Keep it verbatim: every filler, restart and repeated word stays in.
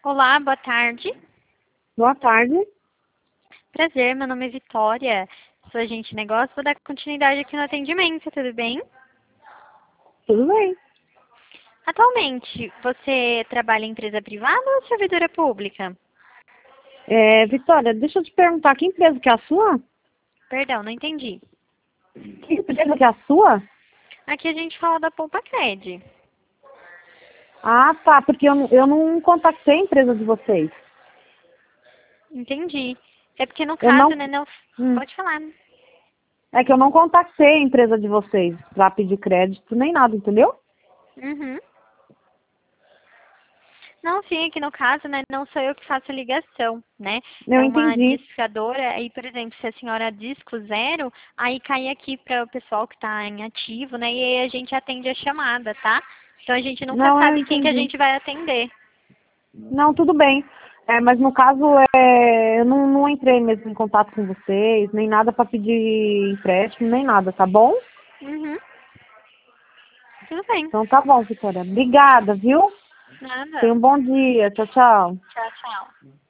Olá, boa tarde. Boa tarde. Prazer, meu nome é Vitória, sou agente de negócio, vou dar continuidade aqui no atendimento, tudo bem? Tudo bem. Atualmente, você trabalha em empresa privada ou servidora pública? É, Vitória, deixa eu te perguntar, que empresa que é a sua? Perdão, não entendi. Que empresa que é a sua? Aqui a gente fala da Poupa Cred. Ah, tá, porque eu, não- eu não contactei a empresa de vocês. Entendi. É porque no Eu caso, não... né, não... hum, Pode falar. é que eu não contactei a empresa de vocês pra pedir crédito nem nada, entendeu? Uhum. Não, sim, aqui no caso, né, não sou eu que faço a ligação, né? Eu É uma entendi. discadora, aí, por exemplo, se a senhora disco zero, aí cai aqui para o pessoal que está em ativo, né? E aí a gente atende a chamada, tá? Então a gente nunca Não, eu sabe quem que a entendi. gente vai atender. Não, tudo bem. É, mas no caso, é, eu não, não entrei mesmo em contato com vocês, nem nada pra pedir empréstimo, nem nada, tá bom? Uhum. Tudo bem. Então tá bom, Vitória. Obrigada, viu? Nada. Tenha um bom dia. Tchau, tchau. Tchau, tchau.